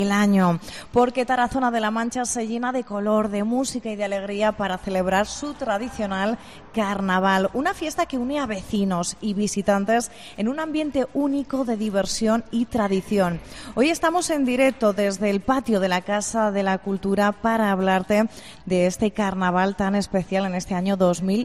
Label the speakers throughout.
Speaker 1: el año, porque Tarazona de la Mancha se llena de color, de música y de alegría para celebrar su tradicional carnaval, una fiesta que une a vecinos y visitantes en un ambiente único de diversión y tradición. Hoy estamos en directo desde el patio de la Casa de la Cultura para hablarte de este carnaval tan especial en este año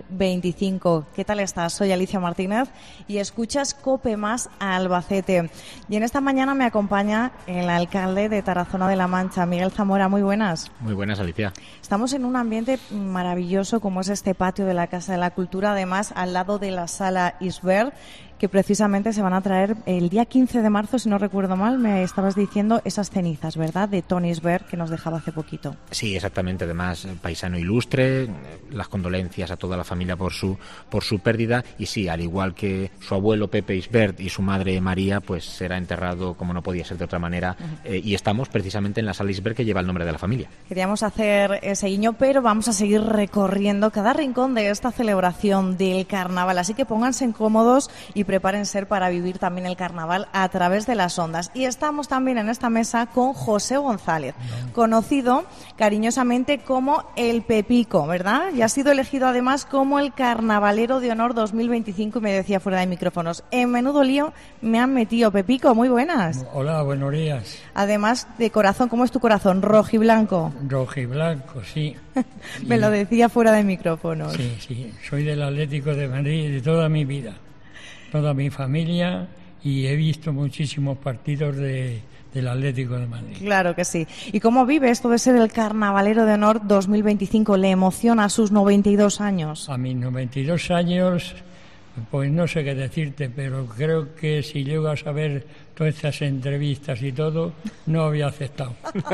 Speaker 1: 2025. ¿Qué tal estás? Soy Alicia Martínez y escuchas COPE Más a Albacete. Y en esta mañana me acompaña el alcalde de Tarazona de la Mancha, Miguel Zamora. Muy buenas.
Speaker 2: Muy buenas, Alicia.
Speaker 1: Estamos en un ambiente maravilloso como es este patio de la Casa de la Cultura, además al lado de la Sala Isbert, que precisamente se van a traer el día 15 de marzo, si no recuerdo mal, me estabas diciendo esas cenizas, ¿verdad?, de Toni Isbert, que nos dejaba hace poquito.
Speaker 2: Sí, exactamente, además paisano ilustre, las condolencias a toda la familia por su pérdida, y sí, al igual que su abuelo Pepe Isbert y su madre María, pues será enterrado como no podía ser de otra manera, y estamos precisamente en la Sala Isbert, que lleva el nombre de la familia.
Speaker 1: Queríamos hacer ese guiño, pero vamos a seguir recorriendo cada rincón de esta celebración del carnaval, así que pónganse cómodos y prepárense para vivir también el carnaval a través de las ondas. Y estamos también en esta mesa con José González, conocido cariñosamente como el Pepico, ¿verdad? Y ha sido elegido además como el Carnavalero de Honor 2025, y me decía fuera de micrófonos, en menudo lío me han metido. Pepico, muy buenas.
Speaker 3: Hola, buenos días.
Speaker 1: Además de corazón, ¿cómo es tu corazón? ¿Rojiblanco?
Speaker 3: Rojiblanco, sí.
Speaker 1: Me lo decía fuera de micrófonos.
Speaker 3: Sí, soy del Atlético de Madrid de toda mi vida, toda mi familia, y he visto muchísimos partidos del Atlético de Madrid.
Speaker 1: Claro que sí. ¿Y cómo vive esto de ser el Carnavalero de Honor 2025? ¿Le emociona a sus 92 años?
Speaker 3: A mis 92 años, pues no sé qué decirte, pero creo que si llego a saber todas estas entrevistas y todo, no había aceptado.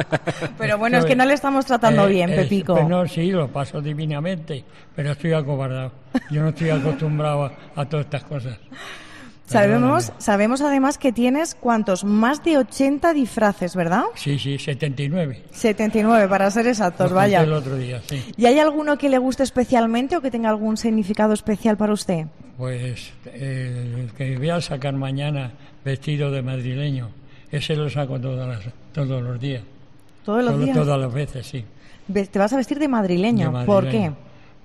Speaker 1: Pero bueno, es que no le estamos tratando bien, Pepico.
Speaker 3: Pues no, sí, lo paso divinamente, pero estoy acobardado. Yo no estoy acostumbrado a todas estas cosas.
Speaker 1: Sabemos además que tienes, ¿cuántos? Más de 80 disfraces, ¿verdad?
Speaker 3: Sí, 79.
Speaker 1: 79, para ser exactos, vaya.
Speaker 3: El otro día, sí.
Speaker 1: ¿Y hay alguno que le guste especialmente o que tenga algún significado especial para usted?
Speaker 3: Pues el que voy a sacar mañana vestido de madrileño, ese lo saco todos los días.
Speaker 1: ¿Todos los días?
Speaker 3: Todas las veces, sí.
Speaker 1: ¿Te vas a vestir de madrileño? ¿Por qué?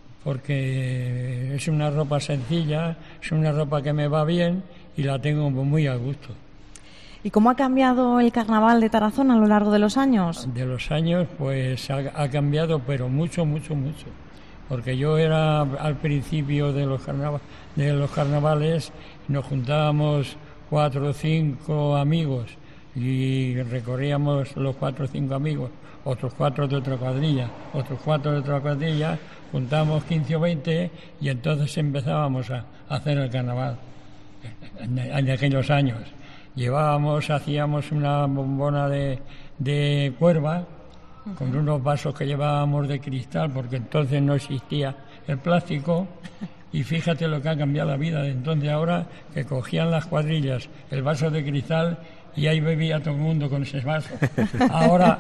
Speaker 3: Porque es una ropa sencilla, es una ropa que me va bien y la tengo muy a gusto.
Speaker 1: ¿Y cómo ha cambiado el carnaval de Tarazona a lo largo de los años?
Speaker 3: De los años, pues ha cambiado, pero mucho. Porque yo era al principio de los carnavales, nos juntábamos 4 o 5 amigos y recorríamos los 4 o 5 amigos, otros 4 de otra cuadrilla, otros 4 de otra cuadrilla, juntábamos 15 o 20 y entonces empezábamos a hacer el carnaval en aquellos años. Hacíamos una bombona de cuerva con unos vasos que llevábamos de cristal, porque entonces no existía el plástico, y fíjate lo que ha cambiado la vida de entonces ahora, que cogían las cuadrillas el vaso de cristal y ahí bebía todo el mundo con ese vaso. Ahora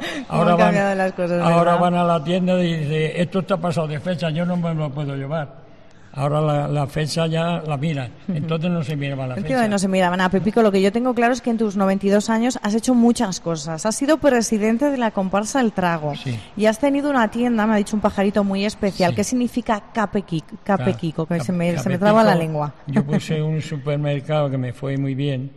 Speaker 3: van a la tienda y dicen, esto está pasado de fecha, yo no me lo puedo llevar. Ahora la fecha ya la miran, entonces no se miraba la fecha.
Speaker 1: No se miraban. Pepico, lo que yo tengo claro es que en tus 92 años has hecho muchas cosas. Has sido presidente de la comparsa El Trago, sí, y has tenido una tienda, me ha dicho un pajarito muy especial. Sí. ¿Qué significa Capequico? Que se me traba la lengua.
Speaker 3: Yo puse un supermercado que me fue muy bien,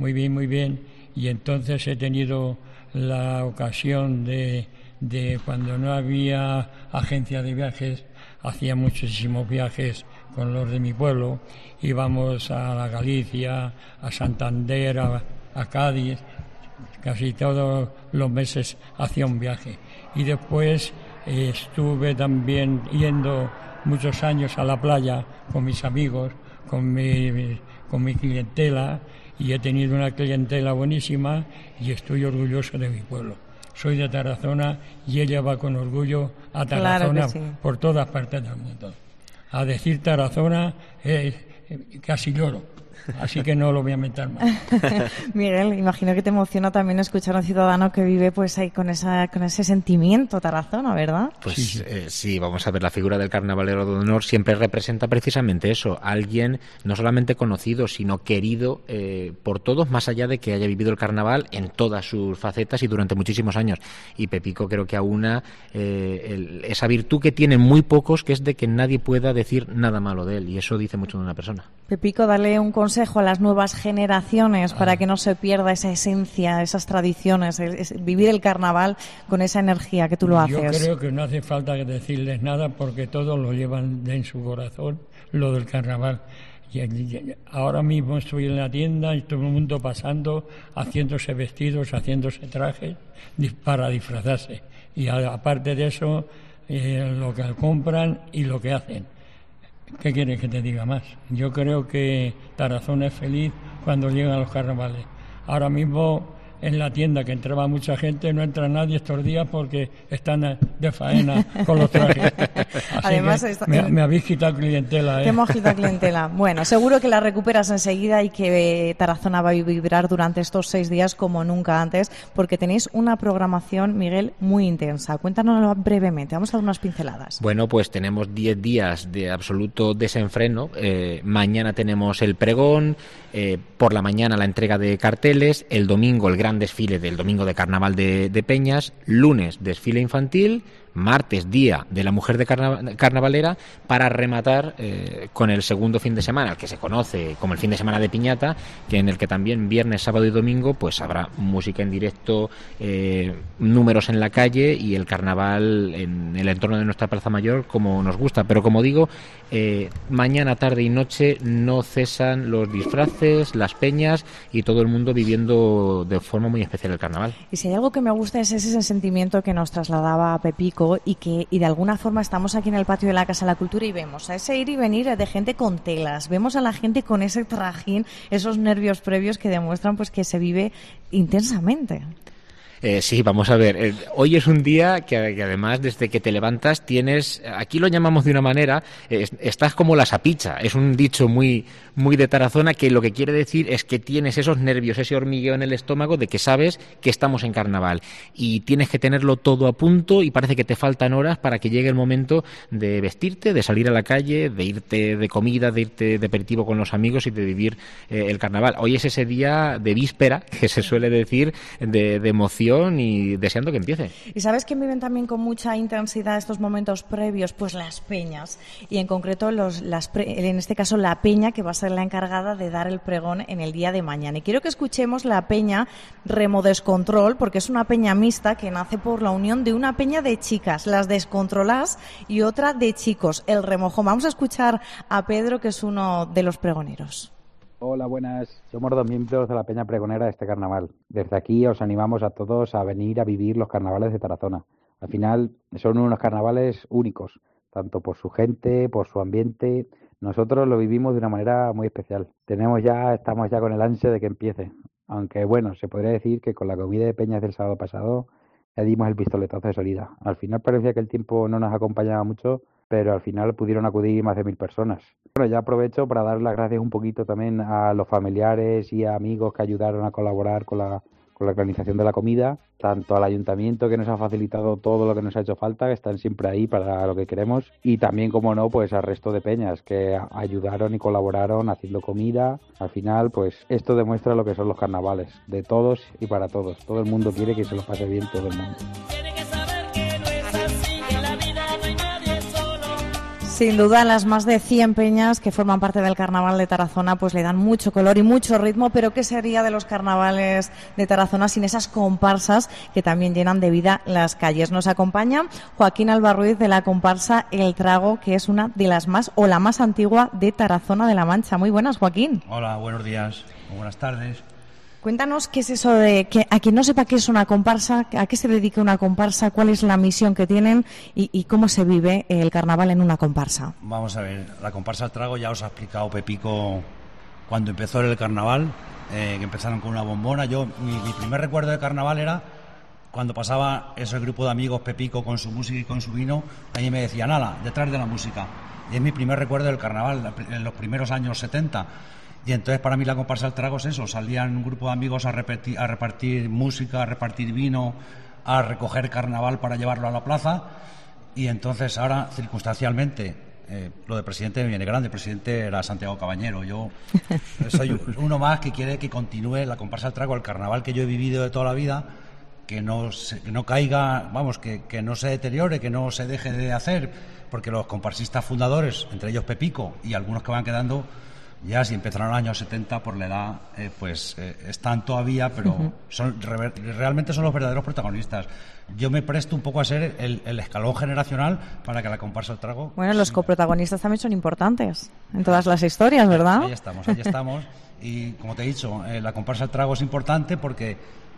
Speaker 3: y entonces he tenido la ocasión de cuando no había agencia de viajes, hacía muchísimos viajes con los de mi pueblo, íbamos a la Galicia, a Santander, a Cádiz, casi todos los meses hacía un viaje. Y después estuve también yendo muchos años a la playa con mis amigos, con mi clientela, y he tenido una clientela buenísima y estoy orgulloso de mi pueblo. Soy de Tarazona y ella va con orgullo a Tarazona, claro, sí, por todas partes del mundo. A decir Tarazona casi lloro. así que no lo voy a mentar más.
Speaker 1: Miguel, imagino que te emociona también escuchar a un ciudadano que vive pues ahí con ese sentimiento Tarazona, ¿verdad?
Speaker 2: Pues sí, vamos a ver, la figura del carnavalero de honor siempre representa precisamente eso, alguien no solamente conocido, sino querido por todos, más allá de que haya vivido el carnaval en todas sus facetas y durante muchísimos años. Y Pepico creo que aúna esa virtud que tienen muy pocos, que es de que nadie pueda decir nada malo de él, y eso dice mucho de una persona.
Speaker 1: Pepico, dale un consejo a las nuevas generaciones para que no se pierda esa esencia, esas tradiciones, vivir el carnaval con esa energía que tú lo haces.
Speaker 3: Yo creo que no hace falta decirles nada porque todos lo llevan en su corazón, lo del carnaval. Ahora mismo estoy en la tienda y todo el mundo pasando, haciéndose vestidos, haciéndose trajes para disfrazarse. Y aparte de eso, lo que compran y lo que hacen. ¿Qué quieres que te diga más? Yo creo que Tarazona es feliz cuando llegan los carnavales. Ahora mismo en la tienda, que entraba mucha gente, no entra nadie estos días porque están de faena con los trajes. Así
Speaker 1: además,
Speaker 3: me habéis quitado clientela.
Speaker 1: Te hemos quitado clientela. Bueno, seguro que la recuperas enseguida y que Tarazona va a vibrar durante estos 6 días como nunca antes, porque tenéis una programación, Miguel, muy intensa. Cuéntanoslo brevemente, vamos a dar unas pinceladas.
Speaker 2: Bueno, pues tenemos 10 días de absoluto desenfreno. Mañana tenemos el pregón, por la mañana la entrega de carteles, el domingo el gran desfile del domingo de carnaval de Peñas, lunes desfile infantil, martes día de la mujer de carnavalera, para rematar con el segundo fin de semana, el que se conoce como el fin de semana de piñata, que en el que también viernes, sábado y domingo pues habrá música en directo, números en la calle y el carnaval en el entorno de nuestra Plaza Mayor como nos gusta. Pero como digo, mañana, tarde y noche no cesan los disfraces, las peñas y todo el mundo viviendo de forma muy especial el carnaval. Y
Speaker 1: si hay algo que me gusta es ese sentimiento que nos trasladaba Pepico y de alguna forma estamos aquí en el patio de la Casa de la Cultura y vemos a ese ir y venir de gente con telas, vemos a la gente con ese trajín, esos nervios previos que demuestran pues que se vive intensamente.
Speaker 2: Sí, vamos a ver. Hoy es un día que además desde que te levantas tienes, aquí lo llamamos de una manera, estás como la sapicha. Es un dicho muy de Tarazona que lo que quiere decir es que tienes esos nervios, ese hormigueo en el estómago de que sabes que estamos en carnaval y tienes que tenerlo todo a punto y parece que te faltan horas para que llegue el momento de vestirte, de salir a la calle, de irte de comida, de irte de aperitivo con los amigos y de vivir el carnaval. Hoy es ese día de víspera, que se suele decir, de emoción y deseando que empiece.
Speaker 1: ¿Y sabes quién viven también con mucha intensidad estos momentos previos? Pues las peñas, y en concreto en este caso la peña que va a ser la encargada de dar el pregón en el día de mañana. Y quiero que escuchemos la peña Remo Descontrol, porque es una peña mixta que nace por la unión de una peña de chicas, las Descontrolás, y otra de chicos, el Remojón. Vamos a escuchar a Pedro, que es uno de los pregoneros.
Speaker 4: Hola, buenas. Somos 2 miembros de la peña pregonera de este carnaval. Desde aquí os animamos a todos a venir a vivir los carnavales de Tarazona. Al final son unos carnavales únicos, tanto por su gente, por su ambiente. Nosotros lo vivimos de una manera muy especial. Estamos ya con el ansia de que empiece. Aunque bueno, se podría decir que con la comida de peñas del sábado pasado ya dimos el pistoletazo de salida. Al final parecía que el tiempo no nos acompañaba mucho, pero al final pudieron acudir más de 1000 personas. Bueno, ya aprovecho para dar las gracias un poquito también a los familiares y a amigos que ayudaron a colaborar con la organización de la comida, tanto al ayuntamiento, que nos ha facilitado todo lo que nos ha hecho falta, que están siempre ahí para lo que queremos, y también, como no, pues al resto de peñas que ayudaron y colaboraron haciendo comida. Al final, pues esto demuestra lo que son los carnavales, de todos y para todos. Todo el mundo quiere que se lo pase bien todo el mundo.
Speaker 1: Sin duda, las más de 100 peñas que forman parte del carnaval de Tarazona pues le dan mucho color y mucho ritmo, pero ¿qué sería de los carnavales de Tarazona sin esas comparsas que también llenan de vida las calles? Nos acompaña Joaquín Alba Ruiz de la comparsa El Trago, que es una de las más o la más antigua de Tarazona de la Mancha. Muy buenas, Joaquín.
Speaker 5: Hola, buenos días, buenas tardes.
Speaker 1: Cuéntanos qué es eso de que a quien no sepa qué es una comparsa, a qué se dedica una comparsa, cuál es la misión que tienen y cómo se vive el carnaval en una comparsa.
Speaker 5: Vamos a ver, la comparsa El Trago ya os ha explicado Pepico cuando empezó el carnaval, que empezaron con una bombona. Mi primer recuerdo de carnaval era cuando pasaba ese grupo de amigos, Pepico con su música y con su vino, ahí me decían, ala, detrás de la música. Y es mi primer recuerdo del carnaval, en los primeros años 70. Y entonces para mí la comparsa del trago es eso, salían un grupo de amigos a repartir música, a repartir vino, a recoger carnaval para llevarlo a la plaza, y entonces ahora circunstancialmente lo de presidente me viene grande. El presidente era Santiago Cabañero, yo soy uno más que quiere que continúe la comparsa del trago, el carnaval que yo he vivido de toda la vida, que no caiga, vamos, que no se deteriore, que no se deje de hacer, porque los comparsistas fundadores, entre ellos Pepico y algunos que van quedando, ya si empezaron en los años 70 por la edad, están todavía, pero realmente son los verdaderos protagonistas. Yo me presto un poco a ser el escalón generacional para que la comparsa del trago...
Speaker 1: Bueno, los coprotagonistas también son importantes en todas las historias, ¿verdad?
Speaker 5: Ahí estamos. Y como te he dicho, la comparsa del trago es importante porque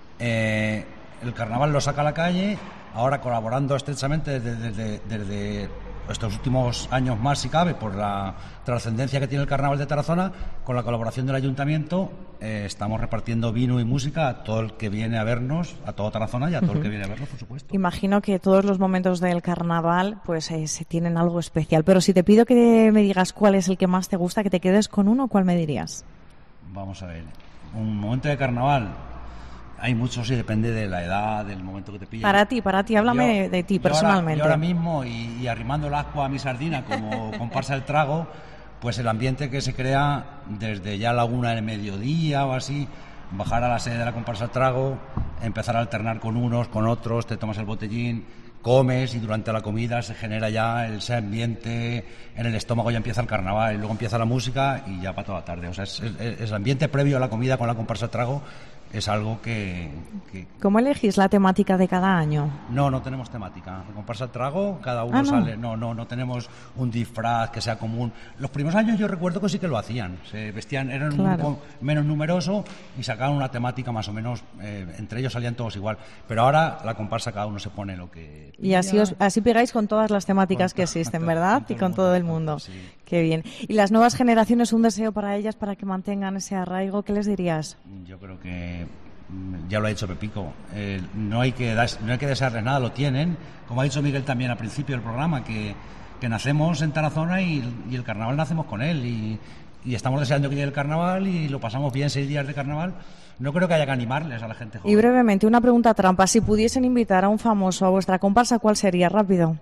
Speaker 5: el carnaval lo saca a la calle, ahora colaborando estrechamente desde estos últimos años más, si cabe, por la trascendencia que tiene el carnaval de Tarazona, con la colaboración del ayuntamiento, estamos repartiendo vino y música a todo el que viene a vernos, a todo Tarazona y a todo el que viene a vernos, por supuesto.
Speaker 1: Imagino que todos los momentos del carnaval pues se tienen algo especial, pero si te pido que me digas cuál es el que más te gusta, que te quedes con uno, ¿cuál me dirías?
Speaker 5: Vamos a ver, un momento de carnaval... Hay muchos y depende de la edad, del momento que te pilla.
Speaker 1: Para ti, háblame de ti personalmente.
Speaker 5: Yo ahora mismo, y arrimando el ascua a mi sardina como comparsa del trago, pues el ambiente que se crea desde ya la 1 del mediodía o así, bajar a la sede de la comparsa del trago, empezar a alternar con unos, con otros, te tomas el botellín, comes y durante la comida se genera ya ese ambiente, en el estómago ya empieza el carnaval y luego empieza la música y ya para toda la tarde. O sea, es el ambiente previo a la comida con la comparsa del trago. Es algo que...
Speaker 1: ¿Cómo elegís la temática de cada año?
Speaker 5: No tenemos temática. La comparsa del trago, cada uno sale... No tenemos un disfraz que sea común. Los primeros años yo recuerdo que sí que lo hacían. Se vestían, eran un grupo menos numeroso y sacaban una temática más o menos... entre ellos salían todos igual. Pero ahora la comparsa cada uno se pone lo que...
Speaker 1: Y así pegáis con todas las temáticas que existen, ¿verdad? Y con todo el mundo.
Speaker 5: Sí.
Speaker 1: Qué bien. ¿Y las nuevas generaciones, un deseo para ellas, para que mantengan ese arraigo? ¿Qué les dirías?
Speaker 5: Yo creo que... ya lo ha dicho Pepico, no hay que desearles nada, lo tienen, como ha dicho Miguel también al principio del programa, que nacemos en Tarazona y el carnaval nacemos con él y estamos deseando que llegue el carnaval y lo pasamos bien 6 días de carnaval. No creo que haya que animarles a la gente joven.
Speaker 1: Y brevemente, una pregunta trampa, si pudiesen invitar a un famoso a vuestra comparsa, ¿cuál sería? Rápido.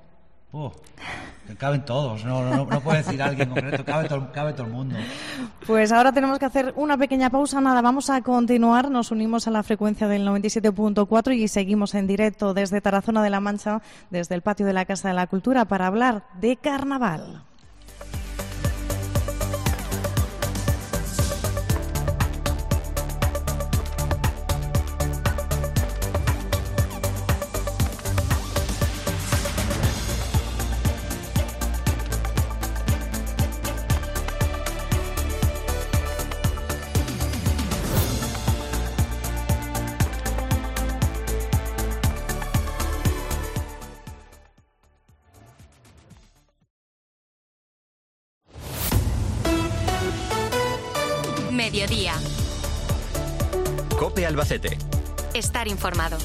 Speaker 5: Caben todos, no puedo decir a alguien concreto, cabe todo el mundo.
Speaker 1: Pues ahora tenemos que hacer una pequeña pausa, vamos a continuar, nos unimos a la frecuencia del 97.4 y seguimos en directo desde Tarazona de la Mancha, desde el patio de la Casa de la Cultura, para hablar de carnaval.
Speaker 6: Mediodía.
Speaker 7: COPE Albacete.
Speaker 6: Estar informado.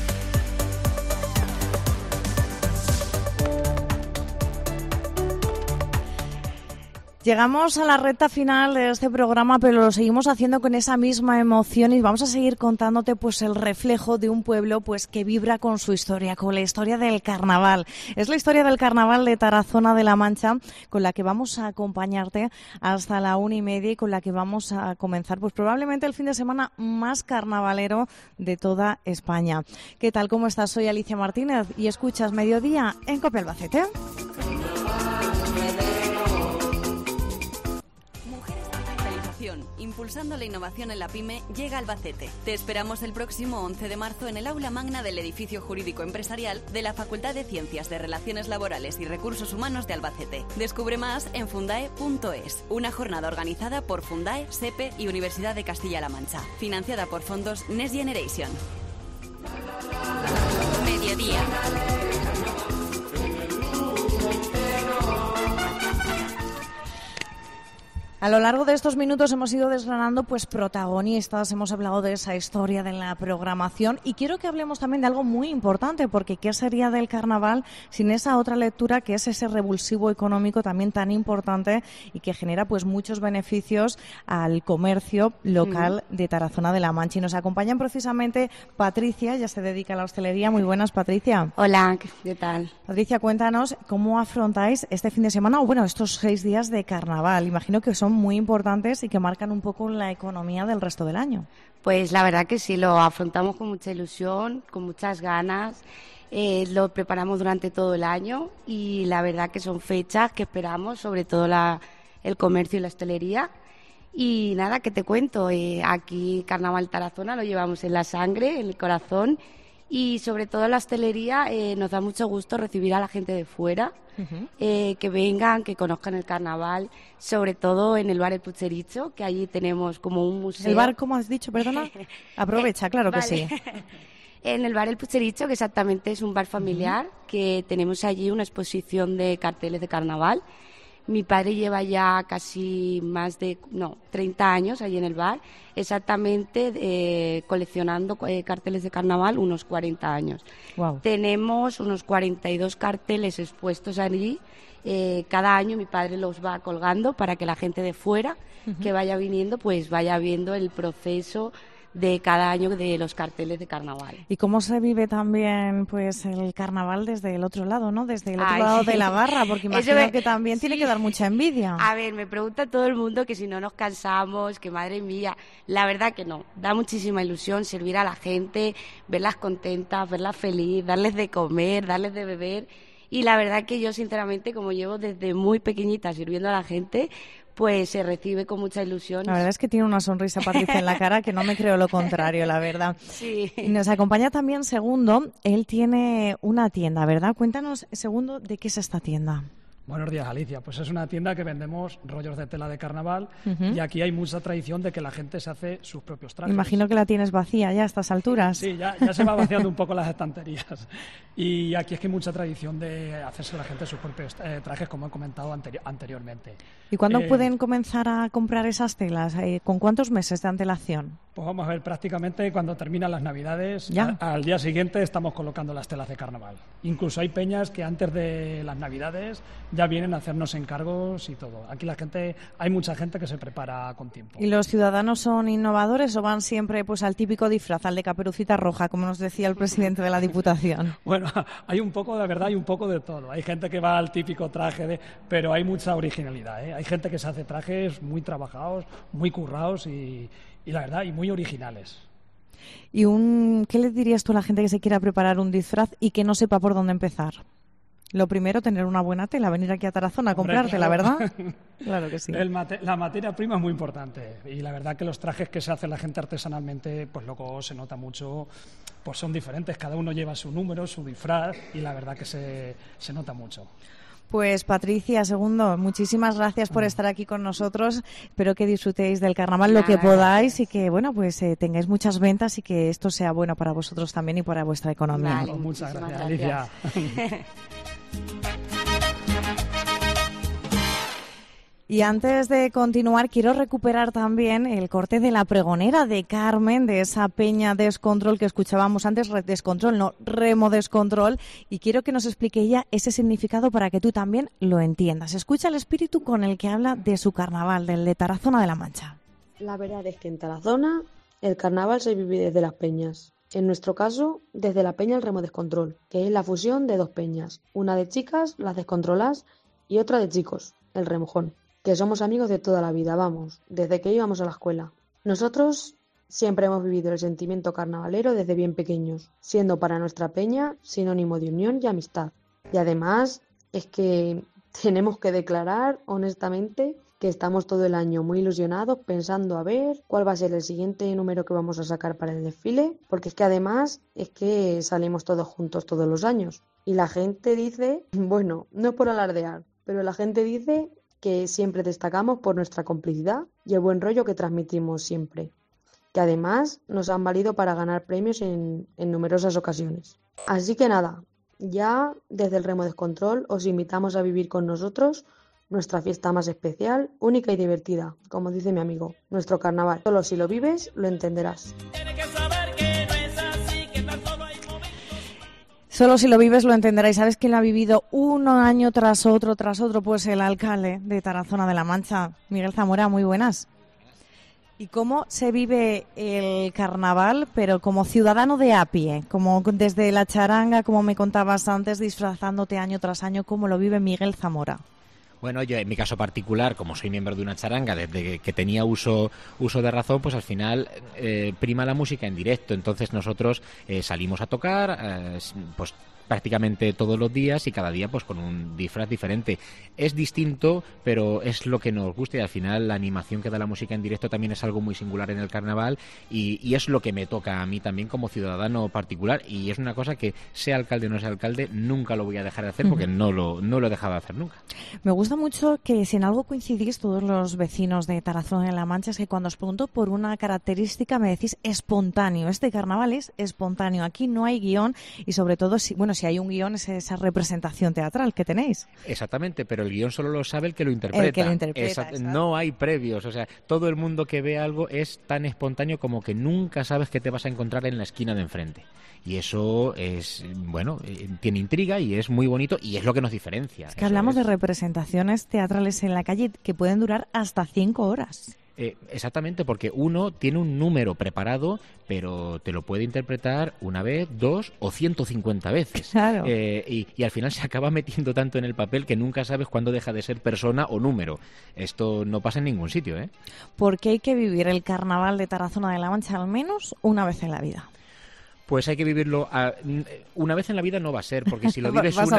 Speaker 1: Llegamos a la recta final de este programa, pero lo seguimos haciendo con esa misma emoción y vamos a seguir contándote pues el reflejo de un pueblo pues que vibra con su historia, con la historia del carnaval. Es la historia del carnaval de Tarazona de la Mancha con la que vamos a acompañarte hasta la 1:30 y con la que vamos a comenzar pues probablemente el fin de semana más carnavalero de toda España. ¿Qué tal? ¿Cómo estás? Soy Alicia Martínez y escuchas Mediodía en COPE Albacete.
Speaker 6: Impulsando la innovación en la PYME, llega Albacete. Te esperamos el próximo 11 de marzo en el aula magna del edificio jurídico empresarial de la Facultad de Ciencias de Relaciones Laborales y Recursos Humanos de Albacete. Descubre más en fundae.es, una jornada organizada por Fundae, SEPE y Universidad de Castilla-La Mancha, financiada por fondos Next Generation. Mediodía.
Speaker 1: A lo largo de estos minutos hemos ido desgranando pues protagonistas, hemos hablado de esa historia de la programación y quiero que hablemos también de algo muy importante, porque ¿qué sería del carnaval sin esa otra lectura que es ese revulsivo económico también tan importante y que genera pues muchos beneficios al comercio local de Tarazona de la Mancha? Y nos acompañan precisamente Patricia, ya se dedica a la hostelería. Muy buenas, Patricia.
Speaker 7: Hola, ¿qué tal?
Speaker 1: Patricia, cuéntanos cómo afrontáis este fin de semana o bueno, estos 6 días de carnaval. Imagino que son muy importantes y que marcan un poco la economía del resto del año.
Speaker 7: Pues la verdad que sí, lo afrontamos con mucha ilusión, con muchas ganas, lo preparamos durante todo el año y la verdad que son fechas que esperamos, sobre todo el comercio y la hostelería. Y nada, ¿qué te cuento? Aquí Carnaval Tarazona lo llevamos en la sangre, en el corazón. Y sobre todo en la hostelería nos da mucho gusto recibir a la gente de fuera, que vengan, que conozcan el carnaval, sobre todo en el bar El Puchericho, que allí tenemos como un museo.
Speaker 1: ¿El bar, cómo has dicho, perdona? Aprovecha, claro
Speaker 7: vale.
Speaker 1: Que sí.
Speaker 7: En el bar El Puchericho, que exactamente es un bar familiar, que tenemos allí una exposición de carteles de carnaval. Mi padre lleva ya casi 30 años allí en el bar, exactamente coleccionando carteles de carnaval, unos 40 años.
Speaker 1: Wow.
Speaker 7: Tenemos unos 42 carteles expuestos allí. Cada año mi padre los va colgando para que la gente de fuera que vaya viniendo pues vaya viendo el proceso de cada año de los carteles de carnaval.
Speaker 1: ¿Y cómo se vive también pues el carnaval desde el otro lado, ¿no? Desde el otro lado de la barra, porque imagino que también tiene que dar mucha envidia.
Speaker 7: A ver, me pregunta todo el mundo que si no nos cansamos, que madre mía, la verdad que no, da muchísima ilusión servir a la gente, verlas contentas, verlas feliz, darles de comer, darles de beber, y la verdad que yo sinceramente, como llevo desde muy pequeñita sirviendo a la gente, pues se recibe con mucha ilusión.
Speaker 1: La verdad es que tiene una sonrisa, Patricia, en la cara, que no me creo lo contrario, la verdad.
Speaker 7: Sí.
Speaker 1: Y nos acompaña también Segundo. Él tiene una tienda, ¿verdad? Cuéntanos, Segundo, ¿de qué es esta tienda?
Speaker 8: Buenos días, Alicia. Pues es una tienda que vendemos rollos de tela de carnaval y aquí hay mucha tradición de que la gente se hace sus propios trajes.
Speaker 1: Imagino que la tienes vacía ya a estas alturas.
Speaker 8: Sí, ya se va vaciando un poco las estanterías. Y aquí es que hay mucha tradición de hacerse la gente sus propios trajes, como he comentado anteriormente.
Speaker 1: ¿Y cuándo pueden comenzar a comprar esas telas? ¿Con cuántos meses de antelación?
Speaker 8: Pues vamos a ver, prácticamente cuando terminan las Navidades, al día siguiente estamos colocando las telas de carnaval. Incluso hay peñas que antes de las Navidades ya vienen a hacernos encargos y todo. Aquí hay mucha gente que se prepara con tiempo.
Speaker 1: ¿Y los ciudadanos son innovadores o van siempre pues al típico disfraz, al de Caperucita Roja, como nos decía el presidente de la Diputación?
Speaker 8: Bueno, hay un poco de verdad y un poco de todo. Hay gente que va al típico traje, pero hay mucha originalidad, ¿eh? Hay gente que se hace trajes muy trabajados, muy currados y la verdad, y muy originales.
Speaker 1: ¿Y qué le dirías tú a la gente que se quiera preparar un disfraz y que no sepa por dónde empezar? Lo primero, tener una buena tela, venir aquí a Tarazona a comprártela,
Speaker 8: claro.
Speaker 1: ¿Verdad? Claro que sí.
Speaker 8: La materia prima es muy importante y la verdad que los trajes que se hace la gente artesanalmente, pues luego se nota mucho, pues son diferentes, cada uno lleva su número, su disfraz y la verdad que se nota mucho.
Speaker 1: Pues Patricia, Segundo, muchísimas gracias por estar aquí con nosotros. Espero que disfrutéis del carnaval lo que podáis y que bueno pues tengáis muchas ventas y que esto sea bueno para vosotros también y para vuestra economía.
Speaker 7: Vale,
Speaker 8: muchas gracias,
Speaker 7: gracias.
Speaker 8: Alicia.
Speaker 1: Y antes de continuar, quiero recuperar también el corte de la pregonera de Carmen, de esa peña Descontrol que escuchábamos antes, Descontrol, no, Remo Descontrol, y quiero que nos explique ella ese significado para que tú también lo entiendas. Escucha el espíritu con el que habla de su carnaval, del de Tarazona de la Mancha.
Speaker 9: La verdad es que en Tarazona el carnaval se vive desde las peñas. En nuestro caso, desde la peña el Remo Descontrol, que es la fusión de dos peñas, una de chicas, las Descontrolas, y otra de chicos, el Remojón, que somos amigos de toda la vida, vamos, desde que íbamos a la escuela. Nosotros siempre hemos vivido el sentimiento carnavalero desde bien pequeños, siendo para nuestra peña sinónimo de unión y amistad. Y además es que tenemos que declarar honestamente que estamos todo el año muy ilusionados pensando a ver cuál va a ser el siguiente número que vamos a sacar para el desfile, porque es que además es que salimos todos juntos todos los años. Y la gente dice, bueno, no es por alardear, pero la gente dice que siempre destacamos por nuestra complicidad y el buen rollo que transmitimos siempre, que además nos han valido para ganar premios en numerosas ocasiones. Así que nada, ya desde el Remo Descontrol os invitamos a vivir con nosotros nuestra fiesta más especial, única y divertida, como dice mi amigo, nuestro carnaval. Solo si lo vives, lo entenderás.
Speaker 1: Solo si lo vives lo entenderáis. ¿Sabes quién lo ha vivido un año tras otro? Pues el alcalde de Tarazona de la Mancha, Miguel Zamora. Muy buenas. ¿Y cómo se vive el carnaval, pero como ciudadano de a pie? Como desde la charanga, como me contabas antes, disfrazándote año tras año, ¿cómo lo vive Miguel Zamora?
Speaker 2: Bueno, yo en mi caso particular, como soy miembro de una charanga, desde que tenía uso de razón, pues al final prima la música en directo. Entonces nosotros salimos a tocar, pues prácticamente todos los días y cada día pues con un disfraz diferente. Es distinto, pero es lo que nos gusta y al final la animación que da la música en directo también es algo muy singular en el carnaval y es lo que me toca a mí también como ciudadano particular y es una cosa que sea alcalde o no sea alcalde nunca lo voy a dejar de hacer porque no lo he dejado de hacer nunca.
Speaker 1: Me gusta mucho que si en algo coincidís todos los vecinos de Tarazona de la Mancha es que cuando os pregunto por una característica me decís espontáneo. Este carnaval es espontáneo, aquí no hay guión y sobre todo si hay un guión es esa representación teatral que tenéis.
Speaker 2: Exactamente, pero el guión solo lo sabe el que lo interpreta.
Speaker 1: El que lo interpreta,
Speaker 2: no hay previos, o sea, todo el mundo que ve algo es tan espontáneo como que nunca sabes qué te vas a encontrar en la esquina de enfrente. Y eso es, bueno, tiene intriga y es muy bonito y es lo que nos diferencia.
Speaker 1: Es que hablamos de representaciones teatrales en la calle que pueden durar hasta 5 horas.
Speaker 2: Exactamente, porque uno tiene un número preparado, pero te lo puede interpretar una vez, 2 o 150 veces.
Speaker 1: Claro.
Speaker 2: Y al final se acaba metiendo tanto en el papel que nunca sabes cuándo deja de ser persona o número. Esto no pasa en ningún sitio, ¿eh?
Speaker 1: Porque hay que vivir el carnaval de Tarazona de la Mancha al menos una vez en la vida.
Speaker 2: Pues hay que vivirlo una vez en la vida no va a ser, porque si lo vives
Speaker 1: vas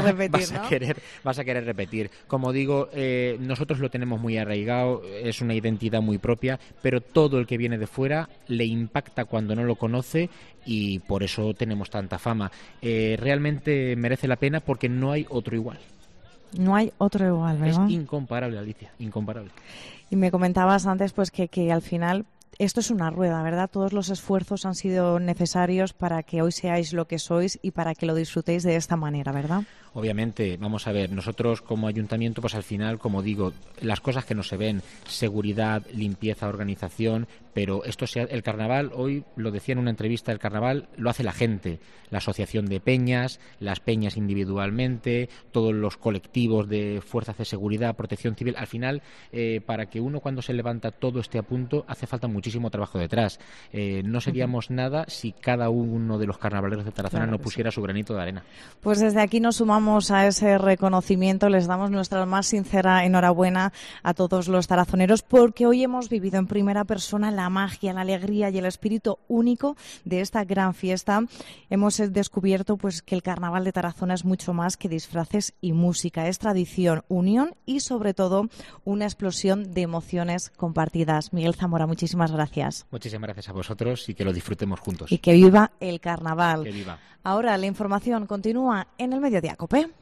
Speaker 2: a querer repetir. Como digo, nosotros lo tenemos muy arraigado, es una identidad muy propia, pero todo el que viene de fuera le impacta cuando no lo conoce y por eso tenemos tanta fama. Realmente merece la pena porque no hay otro igual.
Speaker 1: No hay otro igual, ¿verdad?
Speaker 2: Es incomparable, Alicia, incomparable.
Speaker 1: Y me comentabas antes pues que al final esto es una rueda, ¿verdad? Todos los esfuerzos han sido necesarios para que hoy seáis lo que sois y para que lo disfrutéis de esta manera, ¿verdad?
Speaker 2: Obviamente, vamos a ver, nosotros como ayuntamiento, pues al final, como digo, las cosas que no se ven, seguridad, limpieza, organización, pero el carnaval, hoy lo decía en una entrevista, el carnaval lo hace la gente, la asociación de peñas, las peñas individualmente, todos los colectivos de fuerzas de seguridad, protección civil, al final, para que uno cuando se levanta todo esté a punto, hace falta muchísimo trabajo detrás. No seríamos nada si cada uno de los carnavaleros de Tarazona no pusiera su granito de arena.
Speaker 1: Pues desde aquí nos sumamos a ese reconocimiento, les damos nuestra más sincera enhorabuena a todos los tarazoneros porque hoy hemos vivido en primera persona la magia, la alegría y el espíritu único de esta gran fiesta. Hemos descubierto pues que el carnaval de Tarazona es mucho más que disfraces y música, es tradición, unión y sobre todo una explosión de emociones compartidas. Miguel Zamora, muchísimas gracias.
Speaker 2: Muchísimas gracias a vosotros y que lo disfrutemos juntos.
Speaker 1: Y que viva el carnaval.
Speaker 2: Que viva.
Speaker 1: Ahora la información continúa en el Mediodía COPE.